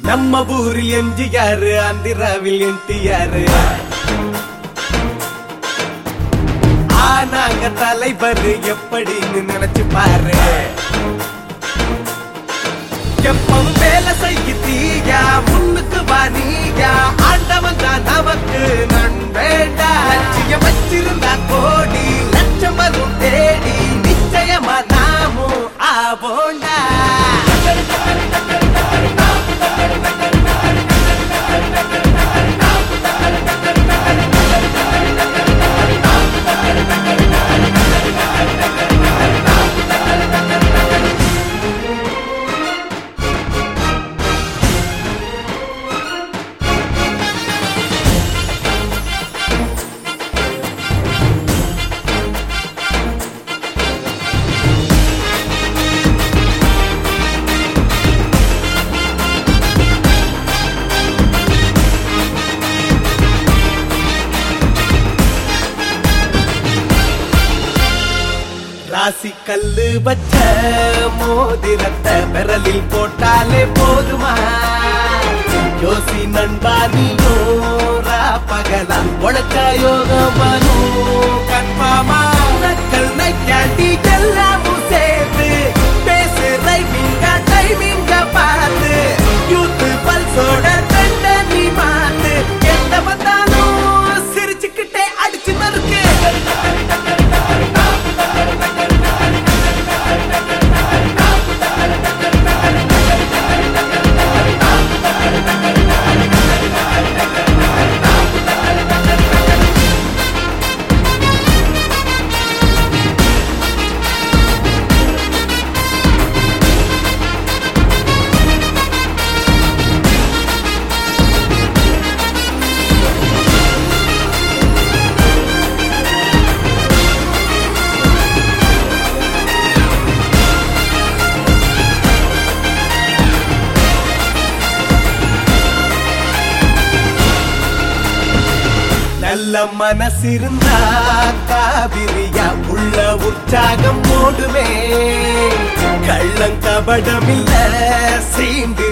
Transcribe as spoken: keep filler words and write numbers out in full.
நம்ம ஊரில் எம்ஜிஆர், ஆந்திராவில் என்டிஆர். ஆனாங்க தலைவர் எப்படின்னு நினைச்சு பாரு. எப்பவும் வேலை செய்ய முன்னுக்கு வானியா, ஆண்டவன் தான் நமக்கு நண்பேண்டா. லட்சியம் வச்சிருந்தா கோடி, லட்சம் வரும் தேடி, நிச்சயமா நாமும் ஆவோண்டா. ராசி கல்லு வச்ச மோதிரத்தை விரலில் போட்டாலே போதுமா? யோசி நண்பா நீயோரா பகலா உழைச்ச யோகமனு கன்பாமா. நக்கல் நையாண்டி எல்லாமும் சேர்த்து பேசு ரைமிங்க டைமிங்க பார்த்து, யூத்து பல்சோட தண்ட நீ மாத்து. எந்த வந்தாலும் சிரிச்சுக்கிட்டே அடிச்சு நறுக்கு. நல்ல மனசிருந்தா காவிரியா உள்ள உற்சாகம் ஓடுமே. கள்ளம் கபடமில்ல சீண்டு